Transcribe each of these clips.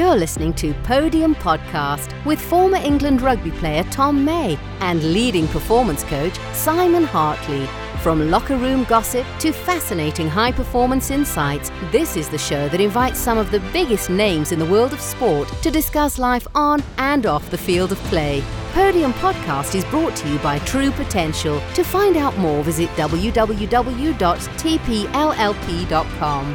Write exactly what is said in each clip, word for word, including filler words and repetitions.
You're listening to Podium Podcast with former England rugby player Tom May and leading performance coach Simon Hartley. From locker room gossip to fascinating high-performance insights, this is the show that invites some of the biggest names in the world of sport to discuss life on and off the field of play. Podium Podcast is brought to you by True Potential. To find out more, visit w w w dot t p l l p dot com.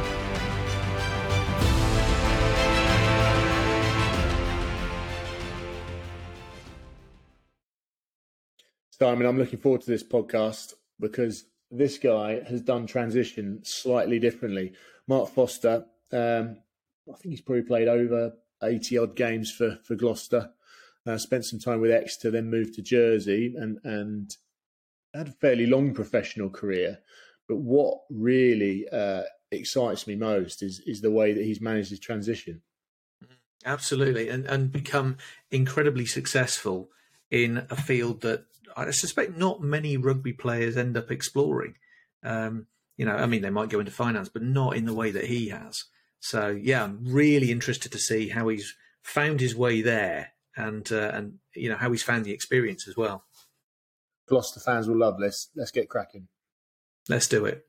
Simon, I'm looking forward to this podcast because this guy has done transition slightly differently. Mark Foster, um, I think he's probably played over eighty odd games for, for Gloucester, uh, spent some time with Exeter, then moved to Jersey and, and had a fairly long professional career. But what really uh, excites me most is, is the way that he's managed his transition. Absolutely, and, and become incredibly successful in a field that I suspect not many rugby players end up exploring. Um, you know, I mean, they might go into finance, but not in the way that he has. So, yeah, I'm really interested to see how he's found his way there and, uh, and you know, how he's found the experience as well. Gloucester fans will love this. Let's get cracking. Let's do it.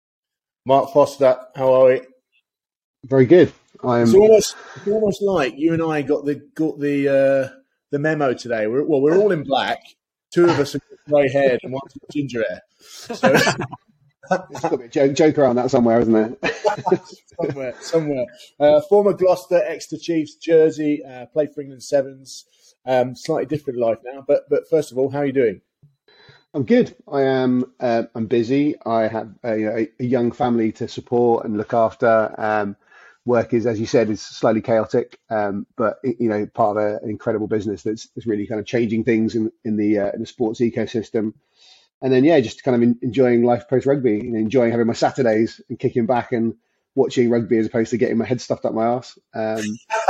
Mark Foster, how are we? Very good. I'm... It's almost, it's almost like you and I got the got the uh, the memo today. We're, well, we're all in black. Two of us are grey haired and one's got ginger hair. So there's got to be a joke, joke around that somewhere, isn't there? somewhere, somewhere. Uh, former Gloucester, Exeter Chiefs, Jersey, uh, played for England Sevens. Um, slightly different life now, but but first of all, how are you doing? I'm good. I am. Uh, I'm busy. I have a, you know, a, a young family to support and look after. Um, work is, as you said, is slightly chaotic, um, but you know, part of a, an incredible business that's, that's really kind of changing things in in the uh, in the sports ecosystem. And then yeah, just kind of in, enjoying life post rugby, you know, enjoying having my Saturdays and kicking back and watching rugby as opposed to getting my head stuffed up my arse. Um,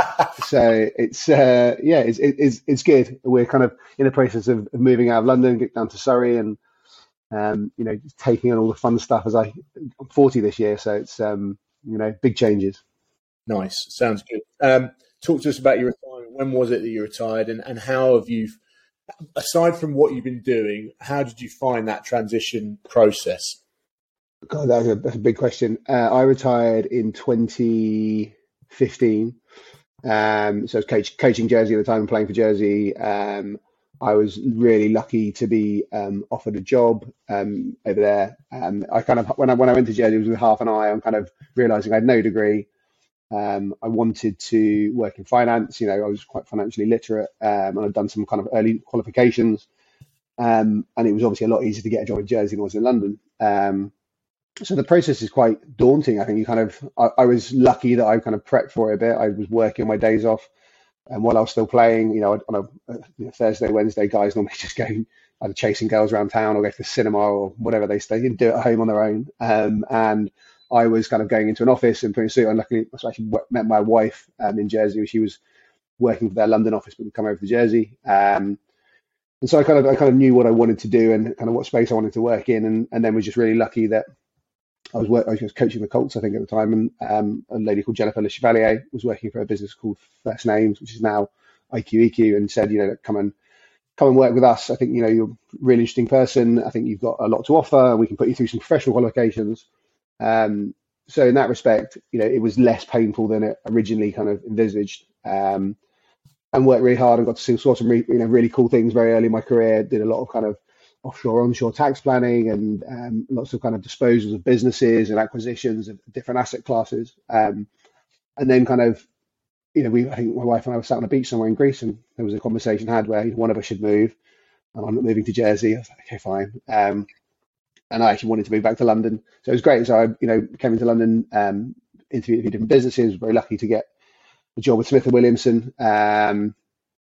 so it's uh, yeah, it's, it's it's good. We're kind of in the process of, of moving out of London, get down to Surrey, and um, you know, taking on all the fun stuff. As I, I'm forty this year, so it's um, you know, big changes. Nice, sounds good. Um, talk to us about your retirement. When was it that you retired, and, and how have you, aside from what you've been doing, how did you find that transition process? God, that's a, that's a big question. Uh, I retired in twenty fifteen. Um, so I was coach, coaching Jersey at the time and playing for Jersey. Um, I was really lucky to be um, offered a job um, over there. Um, I kind of when I when I went to Jersey, it was with half an eye on kind of realizing I had no degree. Um, I wanted to work in finance. You know, I was quite financially literate, um, and I'd done some kind of early qualifications. Um, and it was obviously a lot easier to get a job in Jersey than it was in London. Um, so the process is quite daunting. I think you kind of, I, I was lucky that I kind of prepped for it a bit. I was working my days off, and while I was still playing, you know, on a you know, Thursday, Wednesday, guys normally just going either chasing girls around town or go to the cinema or whatever they stay and do it at home on their own. Um, and I was kind of going into an office and putting a suit on. Luckily, I actually met my wife um, in Jersey. She was working for their London office, but would come over to Jersey. Um, and so I kind of I kind of knew what I wanted to do and kind of what space I wanted to work in, and, and then was just really lucky that I was work, I was coaching the Colts, I think, at the time, and um, a lady called Jennifer Le Chevalier was working for a business called First Names, which is now I Q E Q, and said, you know, come and come and work with us. I think you know you're a really interesting person. I think you've got a lot to offer, and we can put you through some professional qualifications. Um, so in that respect, you know, it was less painful than it originally kind of envisaged, um, and worked really hard and got to see saw some re, you know really cool things very early in my career. Did a lot of kind of offshore, onshore tax planning and um, lots of kind of disposals of businesses and acquisitions of different asset classes. Um, and then kind of, you know, we I think my wife and I were sat on a beach somewhere in Greece, and there was a conversation had where one of us should move, and I'm not moving to Jersey. I was like, okay, fine. Um, And I actually wanted to move back to London. So it was great. So I, you know, came into London, um, interviewed a few different businesses, very lucky to get a job with Smith and Williamson. Um,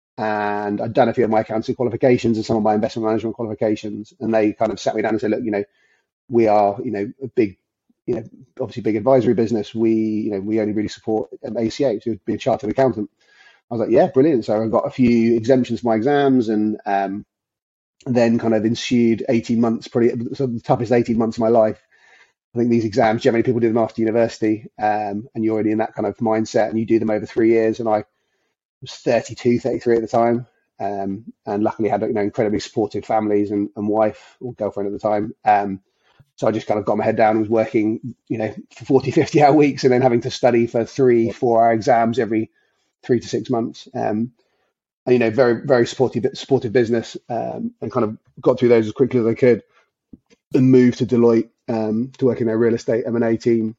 and I'd done a few of my accounting qualifications and some of my investment management qualifications. And they kind of sat me down and said, look, you know, we are, you know, a big, you know, obviously big advisory business. We, you know, we only really support um, A C A, to be a chartered accountant. I was like, yeah, brilliant. So I got a few exemptions for my exams, and, um, and then kind of ensued eighteen months, probably some of the toughest eighteen months of my life. I think these exams, generally people do them after university, um, and you're already in that kind of mindset, and you do them over three years. And I was thirty-two, thirty-three at the time. Um, and luckily had, you know, incredibly supportive families and, and wife or girlfriend at the time. Um, so I just kind of got my head down and was working, you know, for forty, fifty hour weeks and then having to study for three, four hour exams every three to six months. Um, and, you know, very, very supportive, supportive business, um, and kind of got through those as quickly as I could and moved to Deloitte, um, to work in their real estate M and A team.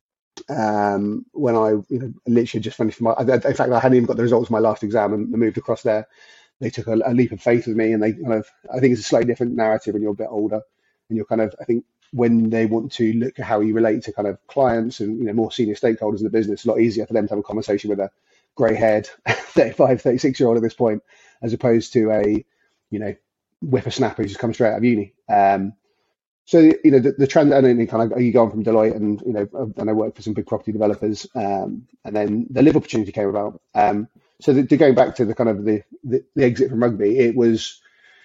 Um, when I, you know, literally just finished my, in fact, I hadn't even got the results of my last exam and moved across there. They took a, a leap of faith with me, and they kind of, I think it's a slightly different narrative when you're a bit older, and you're kind of, I think when they want to look at how you relate to kind of clients and, you know, more senior stakeholders in the business, a lot easier for them to have a conversation with a grey-haired thirty-five, thirty-six year old at this point, as opposed to a, you know, whippersnapper who's just come straight out of uni. Um, so, you know, the, the trend, and then kind of, you go on from Deloitte and, you know, and I worked for some big property developers, um, and then the Live opportunity came about. Um, So the, to going back to the kind of the, the, the exit from rugby, it was,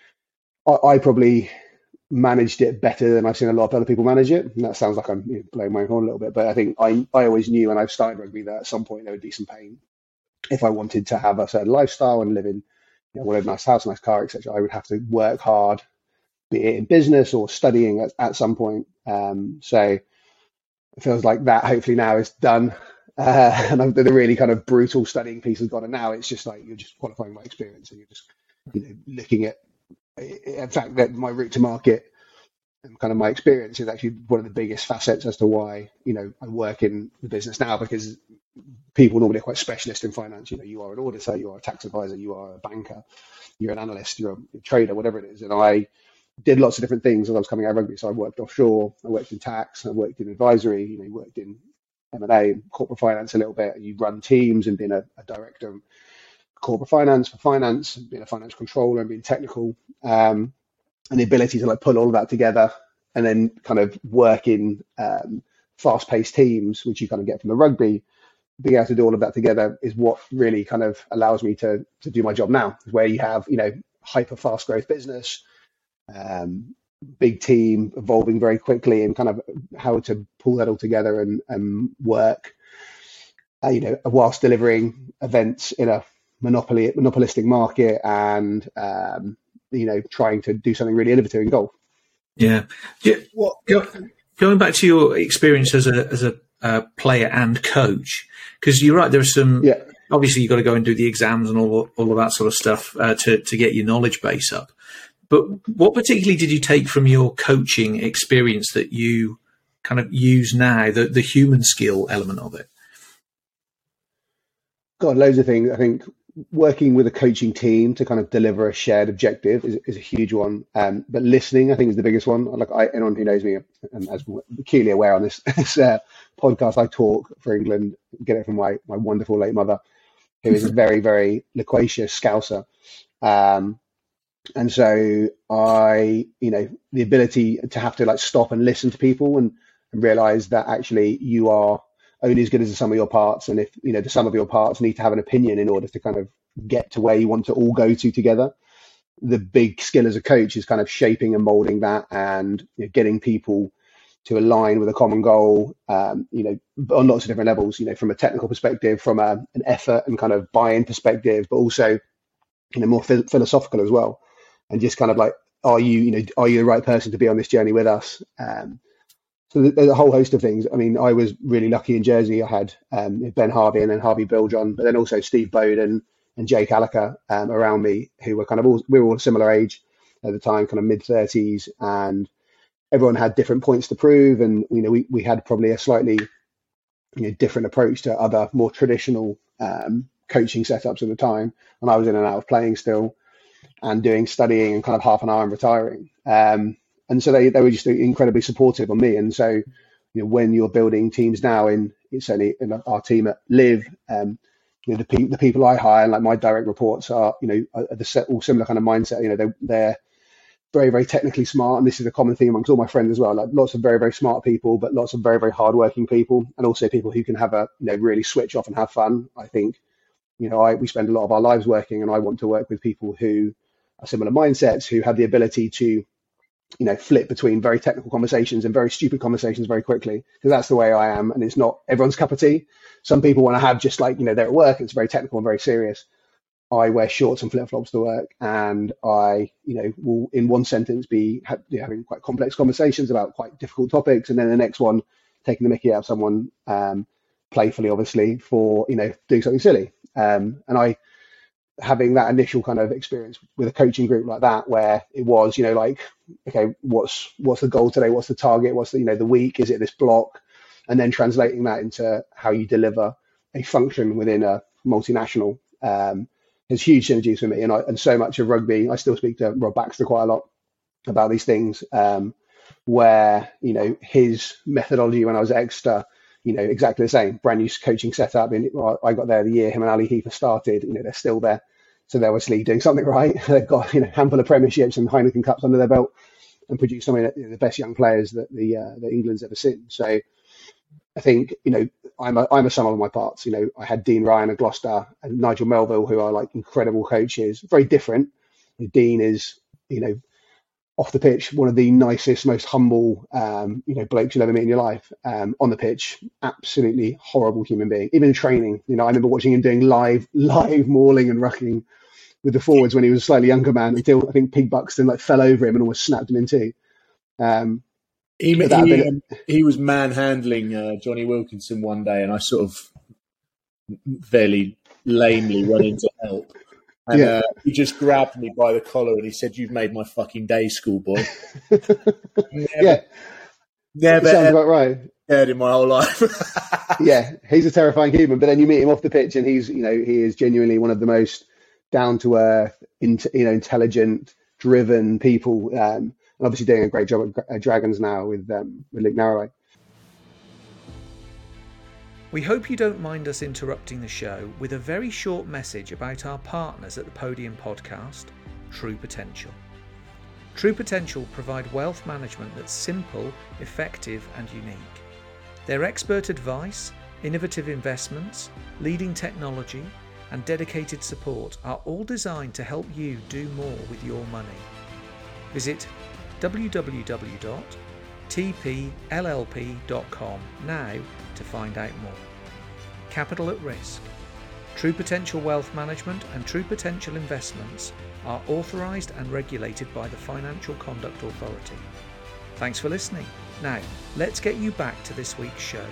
I, I probably managed it better than I've seen a lot of other people manage it. And that sounds like I'm, you know, blowing my horn a little bit, but I think I, I always knew when I started rugby that at some point there would be some pain. If I wanted to have a certain lifestyle and live in, you know, whatever, nice house, nice car, et cetera, I would have to work hard, be it in business or studying at, at some point. Um, so it feels like that hopefully now is done. Uh, and the really kind of brutal studying piece has gone, and now it's just like you're just qualifying my experience, and you're just, you know, looking at. In fact, that my route to market and kind of my experience is actually one of the biggest facets as to why, you know, I work in the business now, because people normally are quite specialist in finance. You know, you are an auditor, you are a tax advisor, you are a banker, you're an analyst, you're a trader, whatever it is. And I did lots of different things as I was coming out of rugby. So I worked offshore, I worked in tax, I worked in advisory, you know, worked in M and A and corporate finance a little bit. You run teams and being a, a director of corporate finance for finance, and being a financial controller and being technical, um, and the ability to like pull all of that together and then kind of work in um, fast-paced teams, which you kind of get from the rugby. Being able to do all of that together is what really kind of allows me to to do my job now, where you have, you know, hyper fast growth business, um, big team evolving very quickly, and kind of how to pull that all together and, and work, uh, you know, whilst delivering events in a monopoly monopolistic market, and um, you know, trying to do something really innovative in golf. Yeah. yeah. What, going back to your experience as a as a uh, player and coach, because you're right, there are some. Yeah. Obviously, you've got to go and do the exams and all all of that sort of stuff uh, to to get your knowledge base up. But what particularly did you take from your coaching experience that you kind of use now, the, the human skill element of it? God, loads of things. I think working with a coaching team to kind of deliver a shared objective is, is a huge one. Um, but listening, I think, is the biggest one. Like I, anyone who knows me, and as acutely aware on this, this uh, podcast, I talk for England, get it from my, my wonderful late mother, who is a very, very loquacious Scouser. Um, And so I, you know, the ability to have to like stop and listen to people and, and realize that actually you are only as good as the sum of your parts. And if, you know, the sum of your parts need to have an opinion in order to kind of get to where you want to all go to together. The big skill as a coach is kind of shaping and molding that, and, you know, getting people to align with a common goal, um, you know, on lots of different levels, you know, from a technical perspective, from a, an effort and kind of buy-in perspective, but also, you know, more ph- philosophical as well. And just kind of like, are you, you know, are you the right person to be on this journey with us? Um, so there's a whole host of things. I mean, I was really lucky in Jersey. I had um, Ben Harvey and then Harvey Biljon, but then also Steve Bowden and Jake Alaka um, around me, who were kind of all, we were all a similar age at the time, kind of mid thirties, and everyone had different points to prove. And, you know, we, we had probably a slightly, you know, different approach to other more traditional um, coaching setups at the time. And I was in and out of playing still, and doing studying and kind of half an hour and retiring. Um, and so they, they were just incredibly supportive on me. And so, you know, when you're building teams now in, certainly in our team at Live, um, you know, the, pe- the people I hire, like my direct reports are, you know, are the set, all similar kind of mindset. You know, they, they're very, very technically smart. And this is a common theme amongst all my friends as well. Like lots of very, very smart people, but lots of very, very hardworking people, and also people who can have a, you know, really switch off and have fun. I think, you know, I, we spend a lot of our lives working, and I want to work with people who are similar mindsets, who have the ability to, you know, flip between very technical conversations and very stupid conversations very quickly, because that's the way I am. And it's not everyone's cup of tea. Some people want to have just like, you know, they're at work, it's very technical and very serious. I wear shorts and flip flops to work, and I, you know, will in one sentence be ha- having quite complex conversations about quite difficult topics, and then the next one taking the mickey out of someone, um, playfully, obviously, for, you know, doing something silly. Um, and I, having that initial kind of experience with a coaching group like that, where it was, you know, like, okay, what's what's the goal today? What's the target? What's the, you know, the week? Is it this block? And then translating that into how you deliver a function within a multinational. Um, There's huge synergies for me, and I, and so much of rugby. I still speak to Rob Baxter quite a lot about these things, um, where, you know, his methodology when I was at Exeter, you know, exactly the same, brand new coaching setup. And I got there the year him and Ali Heaper started. You know, they're still there, so they're obviously doing something right. They've got, you know, a handful of premierships and Heineken Cups under their belt, and produced some of the best young players that the uh, that England's ever seen. So I think, you know, I'm a, I'm a sum of my parts. You know, I had Dean Ryan at Gloucester and Nigel Melville, who are like incredible coaches, very different. Dean is, you know, off the pitch, one of the nicest, most humble, um, you know, blokes you'll ever meet in your life. Um, on the pitch, absolutely horrible human being. Even in training, you know, I remember watching him doing live, live mauling and rucking with the forwards when he was a slightly younger man, until I think Pig Buxton like fell over him and almost snapped him in two. Um, He, he, been, um, he was manhandling uh, Johnny Wilkinson one day, and I sort of fairly lamely went in to help. And yeah. uh, he just grabbed me by the collar and he said, "You've made my fucking day, schoolboy." never, yeah, never sounds about right. Heard in my whole life. Yeah, he's a terrifying human. But then you meet him off the pitch, and he's, you know, he is genuinely one of the most down to earth, you know, intelligent, driven people. Um, And obviously doing a great job at Dragons now with um, with Luke Narraway. We hope you don't mind us interrupting the show with a very short message about our partners at the Podium Podcast, True Potential. True Potential provide wealth management that's simple, effective and unique. Their expert advice, innovative investments, leading technology and dedicated support are all designed to help you do more with your money. Visit w w w dot t p l l p dot com now to find out more. Capital at risk. True Potential Wealth Management and True Potential Investments are authorised and regulated by the Financial Conduct Authority. Thanks for listening. Now, let's get you back to this week's show.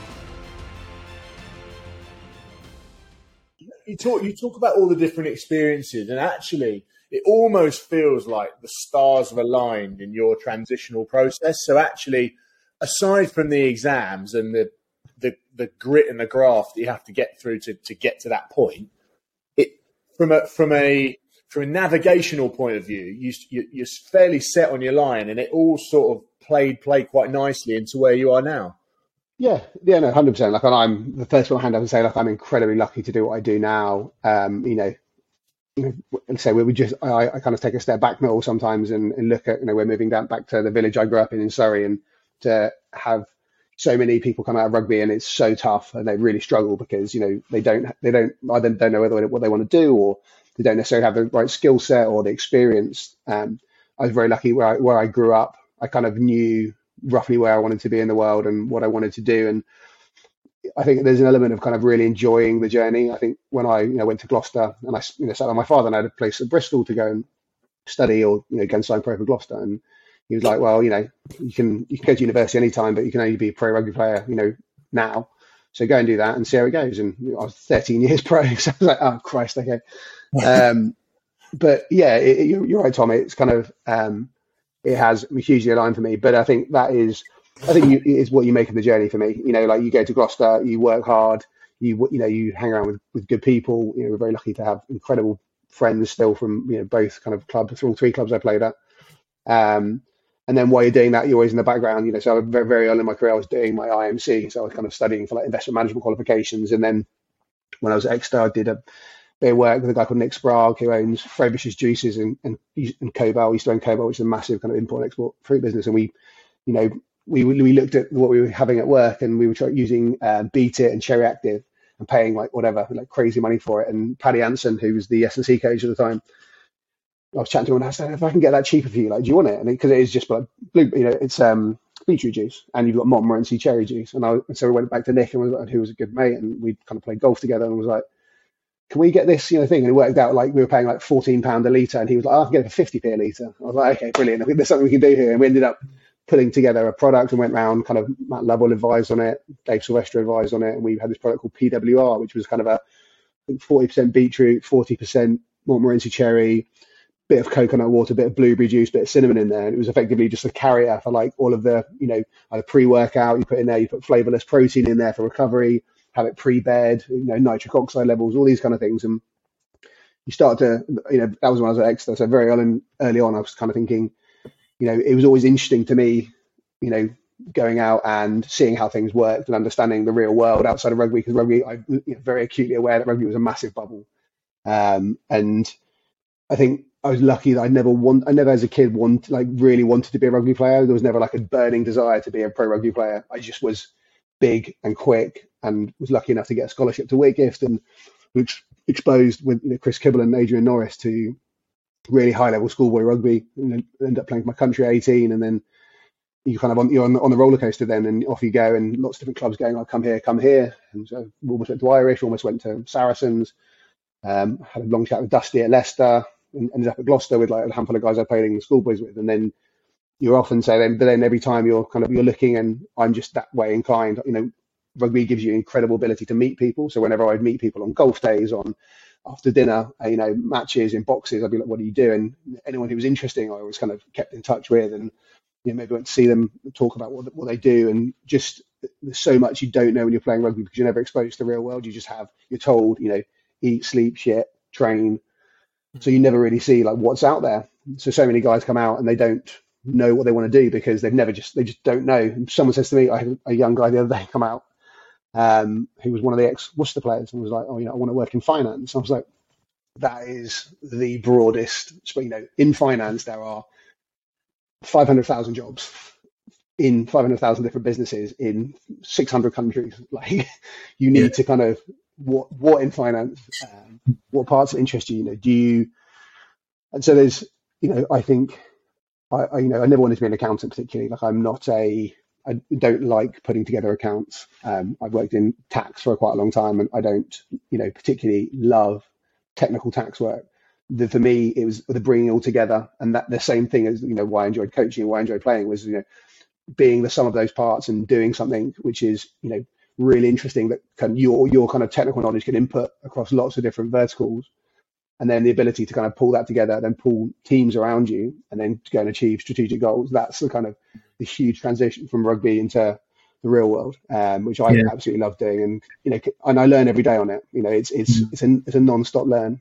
You talk, you talk about all the different experiences, and actually it almost feels like the stars have aligned in your transitional process. So actually, aside from the exams and the the, the grit and the graft that you have to get through to, to get to that point, it from a from a from a navigational point of view, you, you you're fairly set on your line, and it all sort of played played quite nicely into where you are now. Yeah, yeah, no, one hundred percent. Like, I'm the first one hand up and say, like, I'm incredibly lucky to do what I do now. Um, you know. You know, and so we would just, I, I kind of take a step back now sometimes and, and look at, you know, we're moving down back to the village I grew up in in Surrey, and to have so many people come out of rugby, and it's so tough, and they really struggle because, you know, they don't, they don't, either don't know whether, what they want to do, or they don't necessarily have the right skill set or the experience. Um, I was very lucky where I, where I grew up. I kind of knew roughly where I wanted to be in the world and what I wanted to do. And I think there's an element of kind of really enjoying the journey. I think when I, you know, went to Gloucester and I, you know, sat with my father, and I had a place at Bristol to go and study, or, you know, go and sign pro for Gloucester. And he was like, well, you know, you can, you can go to university anytime, but you can only be a pro rugby player, you know, now. So go and do that and see how it goes. And I was thirteen years pro. So I was like, oh Christ. Okay. Um, but yeah, it, it, you're, you're right, Tom. It's kind of, um, it has hugely aligned for me, but I think that is, I think you, it's what you make of the journey for me. You know, like, you go to Gloucester, you work hard, you you know, you hang around with, with good people. You know, we're very lucky to have incredible friends still from, you know, both kind of clubs, all three clubs I played at. Um, and then while you're doing that, you're always in the background. You know, so very, very early in my career, I was doing my I M C, so I was kind of studying for like investment management qualifications. And then when I was at Exeter, I did a bit of work with a guy called Nick Sprague, who owns Frobish's Juices and and, and Cobalt. We used to own Cobalt, which is a massive kind of import and export fruit business. And we, you know, we we looked at what we were having at work, and we were trying, using uh, Beat It and Cherry Active, and paying like whatever, like crazy money for it. And Paddy Anson, who was the S and C coach at the time, I was chatting to him, and I said, if I can get that cheaper for you, like, do you want it? And because it, it is just like blue, you know, it's um beetroot juice, and you've got Montmorency cherry juice. And I and so we went back to Nick, and was, who was a good mate, and we kind of played golf together, and was like, can we get this, you know, thing? And it worked out like we were paying like fourteen pounds a litre, and he was like, oh, I can get it for fifty p a litre. I was like, okay, brilliant. I think there's something we can do here. And we ended up putting together a product and went round, kind of Matt Lovell advised on it, Dave Sylvester advised on it, and we had this product called P W R, which was kind of a forty percent beetroot, forty percent Montmorency cherry, bit of coconut water, bit of blueberry juice, bit of cinnamon in there. And it was effectively just a carrier for like all of the, you know, either pre-workout, you put in there, you put flavorless protein in there for recovery, have it pre-bed, you know, nitric oxide levels, all these kind of things. And you start to, you know, that was when I was at Exeter. So very early, early on, I was kind of thinking, you know, it was always interesting to me, you know, going out and seeing how things worked and understanding the real world outside of rugby, because rugby, I'm you know, very acutely aware that rugby was a massive bubble. Um, and I think I was lucky that I never want, I never as a kid want, like really wanted to be a rugby player. There was never like a burning desire to be a pro rugby player. I just was big and quick and was lucky enough to get a scholarship to Whitgift and was exposed with you know, Chris Kibble and Adrian Norris to really high level schoolboy rugby, and ended up playing for my country at eighteen, and then you kind of on you're on, on the roller coaster then, and off you go, and lots of different clubs going, "I come here, come here," and so almost went to Irish, almost went to Saracens. Um, had a long chat with Dusty at Leicester, and ended up at Gloucester with like a handful of guys I played in the schoolboys with, and then you're often say then, but then every time you're kind of you're looking, and I'm just that way inclined. You know, rugby gives you incredible ability to meet people. So whenever I'd meet people on golf days, on after dinner, you know, matches in boxes, I'd be like, "What do you do?" And anyone who was interesting, I always kind of kept in touch with, and you know, maybe went to see them, talk about what what they do, and just there's so much you don't know when you're playing rugby because you're never exposed to the real world. You just have you're told, you know, eat, sleep, shit, train. So you never really see like what's out there. So so many guys come out and they don't know what they want to do because they've never just they just don't know. Someone says to me, I had a young guy the other day come out, um, who was one of the ex-Worcester players, and was like, "Oh, you know, I want to work in finance." I was like, that is the broadest. You know, in finance there are five hundred thousand jobs in five hundred thousand different businesses in six hundred countries. Like, you need yeah. to kind of what what in finance, um, what parts interest you. You know, do you? And so there's, you know, I think. I, I, you know, I never wanted to be an accountant particularly. Like, I'm not a, I don't like putting together accounts. Um, I've worked in tax for quite a long time, and I don't, you know, particularly love technical tax work. The, for me, it was the bringing it all together, and that the same thing as, you know, why I enjoyed coaching and why I enjoyed playing was, you know, being the sum of those parts and doing something which is, you know, really interesting that can your your kind of technical knowledge can input across lots of different verticals. And then the ability to kind of pull that together, then pull teams around you, and then to go and achieve strategic goals. That's the kind of the huge transition from rugby into the real world, um, which I yeah. absolutely love doing. And you know, and I learn every day on it. You know, it's it's mm. it's a it's a non-stop learn.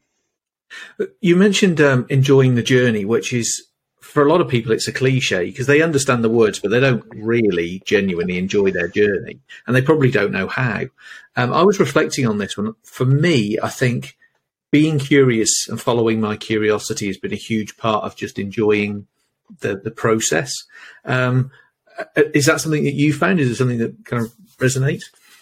You mentioned um, enjoying the journey, which is for a lot of people it's a cliche because they understand the words, but they don't really genuinely enjoy their journey, and they probably don't know how. Um, I was reflecting on this one. For me, I think. Being curious and following my curiosity has been a huge part of just enjoying the, the process. Um, is that something that you found? Is it something that kind of resonates?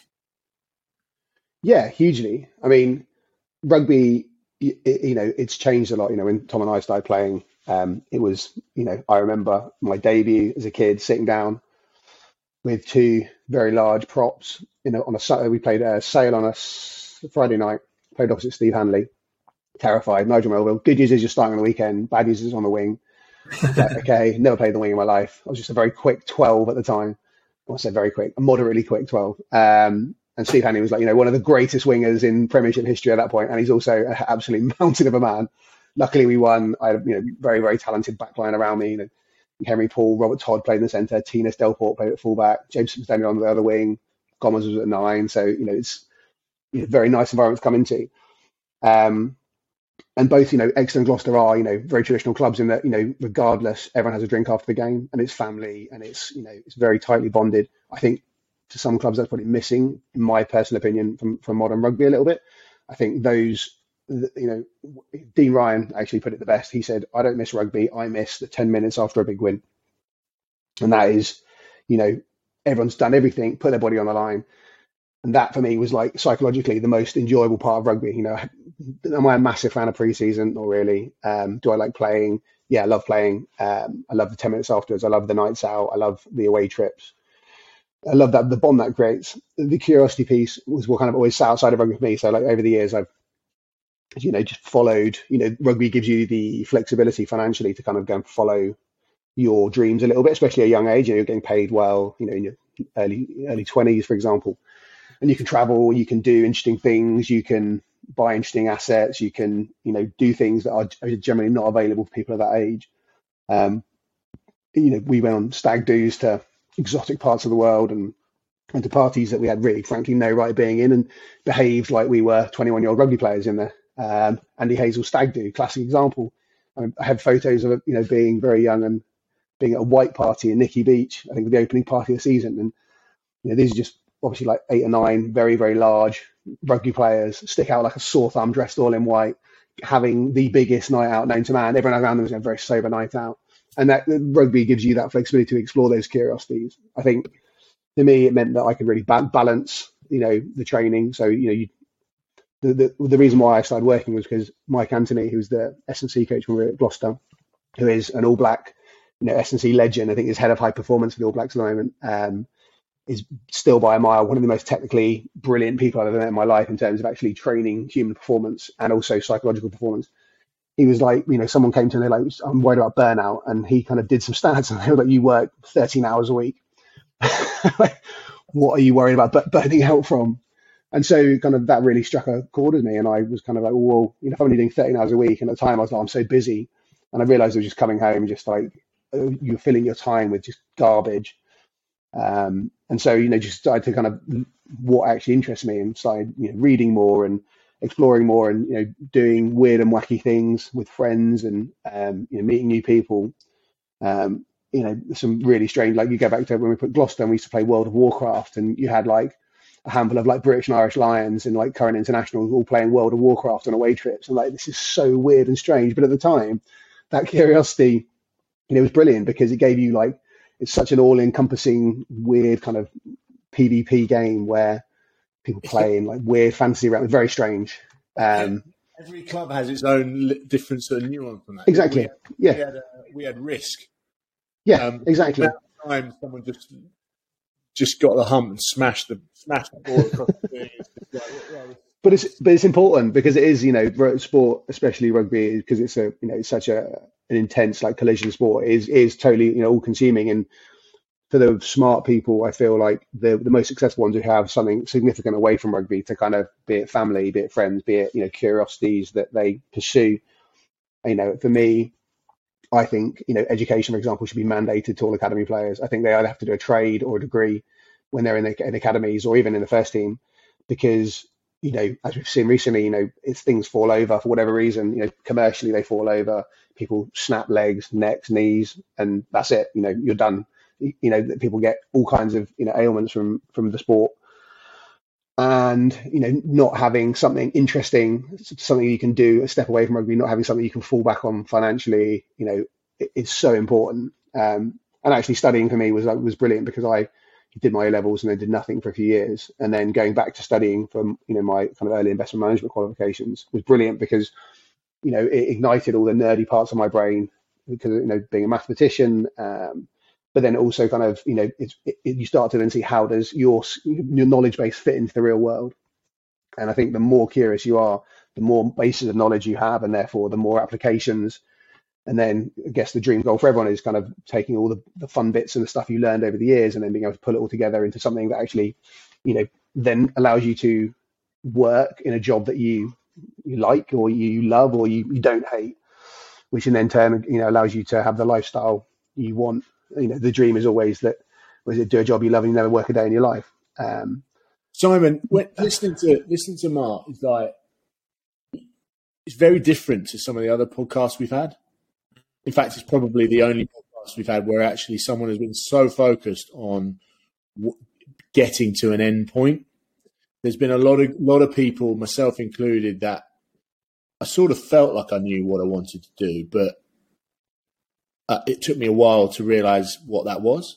Yeah, hugely. I mean, rugby, you, you know, it's changed a lot. You know, when Tom and I started playing, um, it was, you know, I remember my debut as a kid sitting down with two very large props. You know, on a Saturday, we played a Sale on a Friday night, played opposite Steve Hanley. Terrified. Nigel Melville. Good news is you're starting on the weekend. Bad news is on the wing. Like, okay, never played the wing in my life. I was just a very quick twelve at the time. I said very quick, a moderately quick twelve. Um, and Steve Hanley was like, you know, one of the greatest wingers in Premiership history at that point, and he's also an absolute mountain of a man. Luckily, we won. I had, you know, very very talented backline around me. You know, Henry Paul, Robert Todd played in the centre. Tinas Delport played at fullback. James was standing on the other wing. Gommers was at nine. So you know, it's you know, very nice environment to come into. Um, And both, you know, Exeter and Gloucester are, you know, very traditional clubs in that, you know, regardless, everyone has a drink after the game, and it's family, and it's, you know, it's very tightly bonded. I think to some clubs that's probably missing, in my personal opinion, from, from modern rugby a little bit. I think those, you know, Dean Ryan actually put it the best. He said, "I don't miss rugby. I miss the ten minutes after a big win." And that is, you know, everyone's done everything, put their body on the line. And that for me was like psychologically the most enjoyable part of rugby. You know, am I a massive fan of preseason? Not really. Um, do I like playing? Yeah, I love playing. Um, I love the ten minutes afterwards. I love the nights out. I love the away trips. I love that the bond that creates. The curiosity piece was what kind of always sat outside of rugby for me. So like over the years, I've you know, just followed, you know, rugby gives you the flexibility financially to kind of go and follow your dreams a little bit, especially at a young age. You know, you're getting paid well, you know, in your early early twenties, for example, and you can travel, you can do interesting things, you can buy interesting assets, you can, you know, do things that are, are generally not available for people of that age. Um, you know, we went on stag do's to exotic parts of the world and, and to parties that we had really, frankly, no right being in, and behaved like we were twenty-one-year-old rugby players in there. Um, Andy Hazel stag do, classic example. I, mean, I have photos of, you know, being very young and being at a white party in Nikki Beach, I think the opening party of the season. And, you know, these are just obviously like eight or nine very, very large rugby players, stick out like a sore thumb, dressed all in white, having the biggest night out known to man. Everyone around them was a very sober night out. And that rugby gives you that flexibility to explore those curiosities. I think to me, it meant that I could really ba- balance, you know, the training. So, you know, you, the, the the reason why I started working was because Mike Anthony, who's the S and C coach when we were at Gloucester, who is an All Black, you know, S and C legend, I think is head of high performance for the All Blacks at the moment, um, is still by a mile one of the most technically brilliant people I've ever met in my life in terms of actually training human performance and also psychological performance. He was like, you know, someone came to him and they're like, I'm worried about burnout. And he kind of did some stats and they were like, you work thirteen hours a week. Like, what are you worried about burning out from? And so kind of that really struck a chord with me. And I was kind of like, well, you know, if I'm only doing thirteen hours a week, and at the time I was like, I'm so busy. And I realized I was just coming home, just like, you're filling your time with just garbage. Um, and so, you know, just started to kind of what actually interests me, and started, you know, reading more and exploring more, and, you know, doing weird and wacky things with friends, and, um, you know, meeting new people. Um, you know, some really strange, like you go back to when we put Gloucester and we used to play World of Warcraft, and you had like a handful of like British and Irish Lions and like current internationals all playing World of Warcraft on away trips. And like, this is so weird and strange. But at the time, that curiosity, you know, was brilliant because it gave you like, it's such an all-encompassing, weird kind of PvP game where people play in like weird fantasy around. Very strange. Um, Every club has its own different sort of nuance on that. Exactly. We had, yeah. We had, uh, we had Risk. Yeah. Um, exactly. At the time, someone just just got the hump and smashed the smashed the ball across the thing. It's just like, yeah, But it's but it's important because it is, you know, sport, especially rugby, because it's a, you know, it's such a an intense like collision sport, is is totally, you know, all consuming. And for the smart people, I feel like the the most successful ones who have something significant away from rugby to kind of, be it family, be it friends, be it, you know, curiosities that they pursue. You know, for me, I think, you know, education, for example, should be mandated to all academy players. I think they either have to do a trade or a degree when they're in the in academies or even in the first team, because, you know, as we've seen recently, you know, it's things fall over for whatever reason. You know, commercially they fall over. People snap legs, necks, knees, and that's it. You know, you're done. You know, people get all kinds of, you know, ailments from from the sport. And, you know, not having something interesting, something you can do a step away from rugby, not having something you can fall back on financially, you know, it, it's so important. Um, and actually studying for me was was brilliant because I did my A levels and then did nothing for a few years. And then going back to studying from, you know, my kind of early investment management qualifications was brilliant because, you know, it ignited all the nerdy parts of my brain because, you know, being a mathematician, um, but then also kind of, you know, it's, it, you start to then see how does your your knowledge base fit into the real world. And I think the more curious you are, the more bases of knowledge you have, and therefore the more applications. And then I guess the dream goal for everyone is kind of taking all the, the fun bits and the stuff you learned over the years and then being able to pull it all together into something that actually, you know, then allows you to work in a job that you you like or you love or you, you don't hate, which in then turn, you know, allows you to have the lifestyle you want. You know, the dream is always that, was it do a job you love and you never work a day in your life. Um, Simon, when, listening to listening to Mark is like, it's very different to some of the other podcasts we've had. In fact, it's probably the only podcast we've had where actually someone has been so focused on w- getting to an end point. There's been a lot of lot of people, myself included, that I sort of felt like I knew what I wanted to do, but Uh, it took me a while to realize what that was.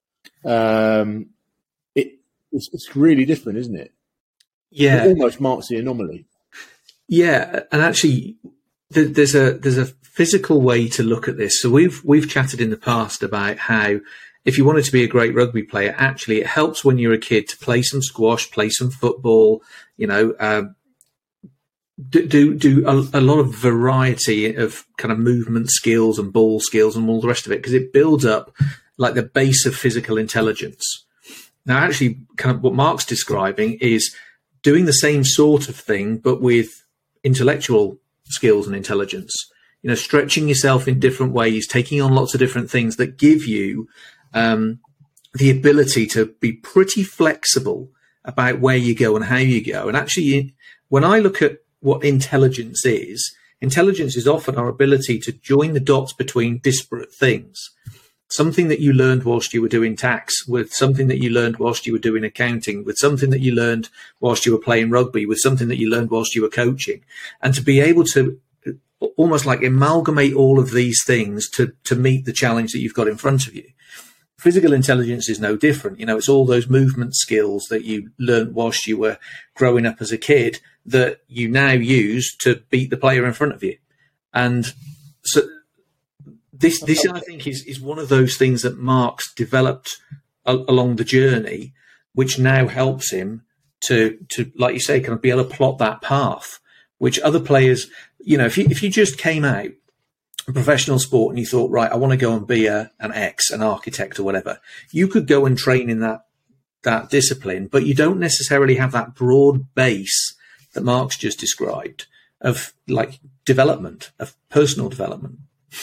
Um, it, it's, it's really different, isn't it? Yeah, it almost marks the anomaly. Yeah, and actually, th- there's a there's a physical way to look at this. So we've we've chatted in the past about how if you wanted to be a great rugby player, actually it helps when you're a kid to play some squash, play some football, you know, uh, do do, do a, a lot of variety of kind of movement skills and ball skills and all the rest of it, because it builds up like the base of physical intelligence. Now, actually, kind of what Mark's describing is doing the same sort of thing, but with intellectual skills and intelligence. You know, stretching yourself in different ways, taking on lots of different things that give you um, the ability to be pretty flexible about where you go and how you go. And actually, when I look at what intelligence is, intelligence is often our ability to join the dots between disparate things. Something that you learned whilst you were doing tax, with something that you learned whilst you were doing accounting, with something that you learned whilst you were playing rugby, with something that you learned whilst you were coaching. And to be able to almost like amalgamate all of these things to, to meet the challenge that you've got in front of you. Physical intelligence is no different. You know, it's all those movement skills that you learned whilst you were growing up as a kid that you now use to beat the player in front of you. And so this, this I think is, is one of those things that Mark's developed a, along the journey, which now helps him to, to, like you say, kind of be able to plot that path, which other players, you know, if you, if you just came out of professional sport and you thought, right, I want to go and be a, an X, an architect or whatever, you could go and train in that, that discipline, but you don't necessarily have that broad base that Mark's just described of like development, of personal development.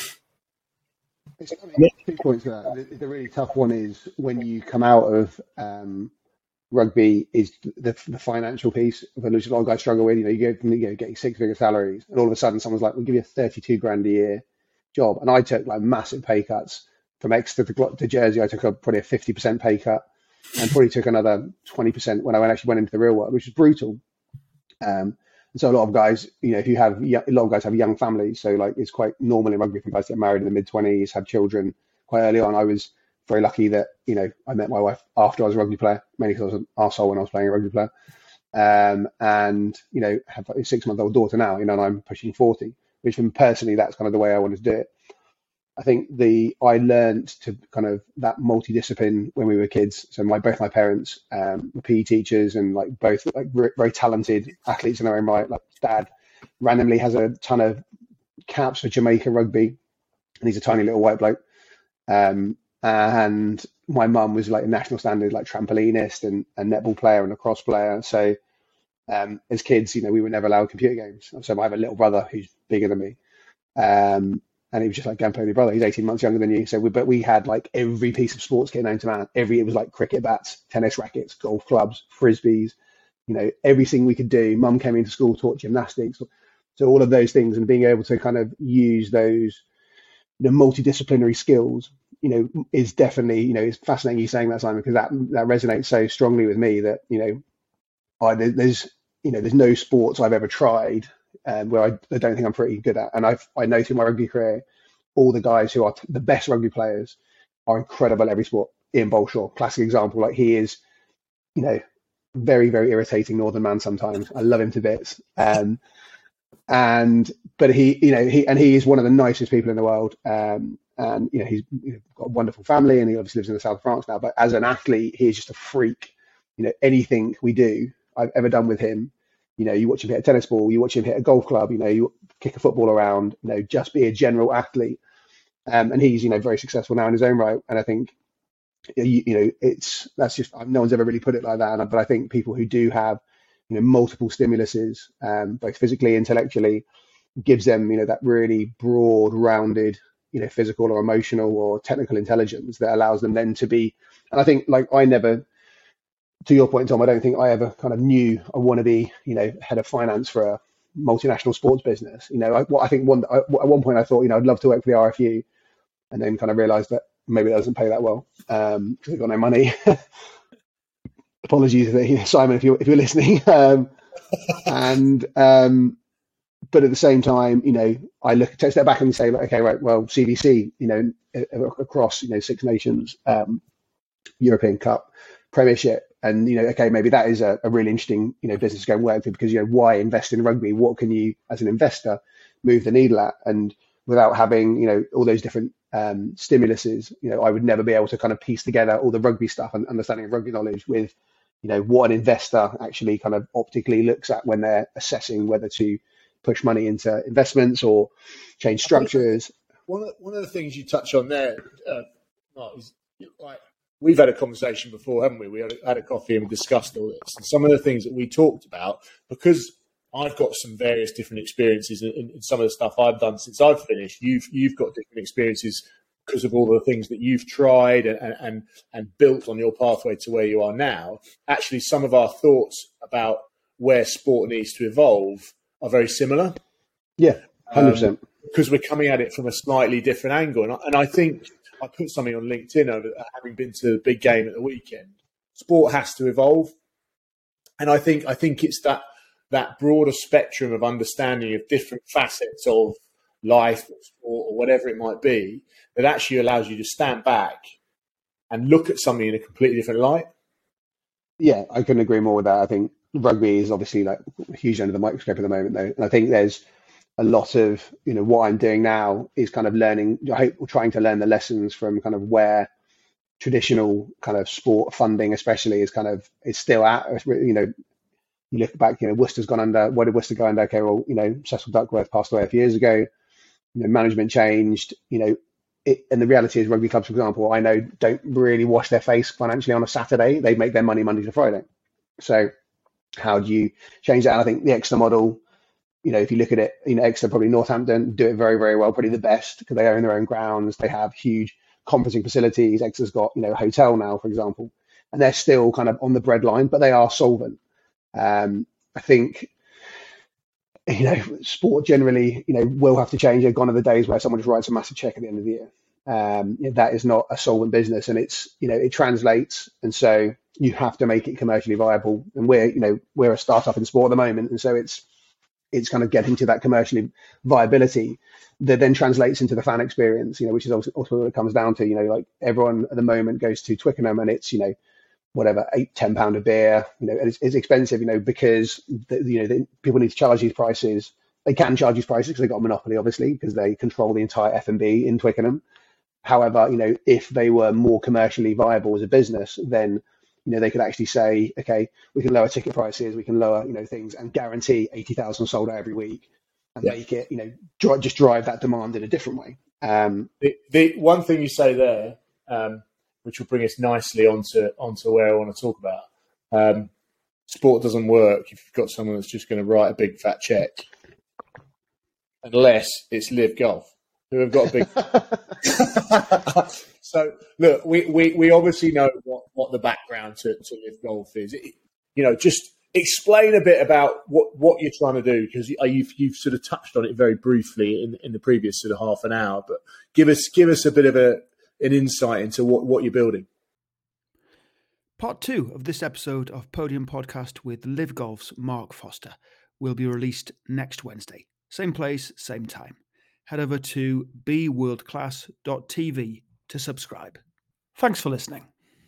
Two points to that. The, the really tough one is when you come out of um, rugby is the, the financial piece, which a lot of guys struggle with. You know, you go from you know, getting six-figure salaries, and all of a sudden someone's like, "We'll give you a thirty-two grand a year job." And I took like massive pay cuts from Exeter to, to Jersey. I took a, probably a fifty percent pay cut, and probably took another twenty percent when I went, actually went into the real world, which was brutal. Um, and so a lot of guys, you know, who have a lot of guys have young families, so like it's quite normal in rugby for guys to get married in the mid twenties, have children quite early on. I was very lucky that, you know, I met my wife after I was a rugby player, mainly because I was an arsehole when I was playing a rugby player. Um, and, you know, have a six month old daughter now, you know, and I'm pushing forty, which for me personally, that's kind of the way I wanted to do it. I think the, I learned to kind of that multidiscipline when we were kids. So my, both my parents um, were P E teachers and like both like very talented athletes in their own right. Like dad randomly has a ton of caps for Jamaica rugby and he's a tiny little white bloke. Um, and my mum was like a national standard, like trampolinist and a netball player and a cross player. So um, as kids, you know, we were never allowed computer games. So I have a little brother who's bigger than me. Um, and he was just like, go and play with your brother. He's eighteen months younger than you. So we, but we had like every piece of sports kit known to man. Every, it was like cricket bats, tennis rackets, golf clubs, frisbees, you know, everything we could do. Mum came into school, taught gymnastics. So all of those things and being able to kind of use those, you know, multidisciplinary skills, you know, is definitely, you know, it's fascinating you saying that, Simon, because that, that resonates so strongly with me that, you know, I, there's, you know, there's no sports I've ever tried um, where I, I don't think I'm pretty good at. And I've, I know through my rugby career, all the guys who are t- the best rugby players are incredible at every sport. Ian Bolshaw, classic example, like he is, you know, very, very irritating Northern man sometimes. I love him to bits. Um, and, but he, you know, he, and he is one of the nicest people in the world. Um, and, you know, he's you know, got a wonderful family and he obviously lives in the south of France now, but as an athlete, he is just a freak. You know, anything we do, I've ever done with him, you know, you watch him hit a tennis ball, you watch him hit a golf club, you know, you kick a football around, you know, just be a general athlete. Um, and he's, you know, very successful now in his own right. And I think, you, you know, it's, that's just, no one's ever really put it like that. And, but I think people who do have, you know, multiple stimuluses, um, both physically, intellectually, gives them, you know, that really broad, rounded, you know, physical or emotional or technical intelligence that allows them then to be, and I think like I never, to your point, Tom, I don't think I ever kind of knew I want to be, you know, head of finance for a multinational sports business. You know, I, what I think one, I, at one point I thought, you know, I'd love to work for the R F U and then kind of realized that maybe it doesn't pay that well um, because they've got no money. Apologies, you know, Simon, if you're, if you're listening. Um, and, um, but at the same time, you know, I look, take a step back and say, like, okay, right, well, C V C, you know, across, you know, Six Nations, um, European Cup, Premiership, and, you know, okay, maybe that is a, a really interesting, you know, business to go and work with because, you know, why invest in rugby? What can you, as an investor, move the needle at? And without having, you know, all those different um, stimuluses, you know, I would never be able to kind of piece together all the rugby stuff and understanding of rugby knowledge with, you know, what an investor actually kind of optically looks at when they're assessing whether to push money into investments or change structures. One of, one of the things you touch on there, uh, Mark, is like, we've had a conversation before, haven't we? We had a, had a coffee and we discussed all this. And some of the things that we talked about, because I've got some various different experiences in, in some of the stuff I've done since I've finished. You've you've got different experiences because of all the things that you've tried and, and, and built on your pathway to where you are now. Actually, some of our thoughts about where sport needs to evolve are very similar. Yeah, one hundred percent. Um, because we're coming at it from a slightly different angle. And I, and I think I put something on LinkedIn over having been to the big game at the weekend. Sport has to evolve. And I think I think it's that that broader spectrum of understanding of different facets of life or sport or whatever it might be that actually allows you to stand back and look at something in a completely different light. Yeah, I couldn't agree more with that. I think rugby is obviously like huge under the microscope at the moment, though. And I think there's a lot of, you know, what I'm doing now is kind of learning, I hope trying to learn the lessons from kind of where traditional kind of sport funding, especially, is kind of, is still at. You know, you look back, you know, Worcester's gone under, what did Worcester go under? Okay, well, you know, Cecil Duckworth passed away a few years ago, you know, management changed, you know, it, and the reality is rugby clubs, for example, I know don't really wash their face financially on a Saturday. They make their money Monday to Friday. So how do you change that? And I think the Exeter model, you know, if you look at it, you know, Exeter, probably Northampton do it very, very well, probably the best because they own their own grounds. They have huge conferencing facilities. Exeter's got, you know, a hotel now, for example, and they're still kind of on the breadline, but they are solvent. Um, I think, you know, sport generally, you know, will have to change. Gone are the days where someone just writes a massive check at the end of the year. Um, you know, that is not a solvent business, and it's, you know, it translates, and so you have to make it commercially viable. And we're, you know, we're a startup in sport at the moment, and so it's it's kind of getting to that commercially viability that then translates into the fan experience, you know, which is also, also what it comes down to. You know, like everyone at the moment goes to Twickenham and it's, you know, whatever, eight, ten pound a beer, you know, and it's, it's expensive, you know, because, the, you know, the, people need to charge these prices. They can charge these prices because they've got a monopoly, obviously, because they control the entire F and B in Twickenham. However, you know, if they were more commercially viable as a business, then, you know, they could actually say, okay, we can lower ticket prices, we can lower, you know, things and guarantee eighty thousand sold out every week and yeah. make it, you know, dri- just drive that demand in a different way. Um, the, the one thing you say there, um, which will bring us nicely onto onto where I want to talk about, um, sport doesn't work if you've got someone that's just going to write a big fat check, unless it's Live Golf, who have got a big... So, look, we, we, we obviously know what, what the background to, to Live Golf is. It, you know, just explain a bit about what, what you're trying to do, because you've you've sort of touched on it very briefly in, in the previous sort of half an hour. But give us give us a bit of a an insight into what, what you're building. Part two of this episode of Podium Podcast with Live Golf's Mark Foster will be released next Wednesday. Same place, same time. Head over to be world class dot t v to subscribe. Thanks for listening.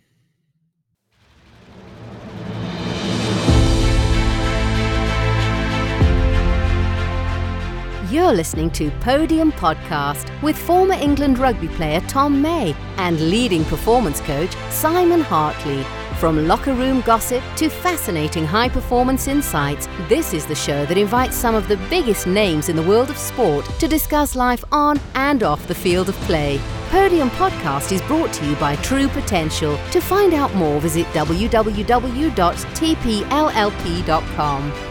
You're listening to Podium Podcast with former England rugby player Tom May and leading performance coach Simon Hartley. From locker room gossip to fascinating high-performance insights, this is the show that invites some of the biggest names in the world of sport to discuss life on and off the field of play. Podium Podcast is brought to you by True Potential. To find out more, visit w w w dot t p l l p dot com.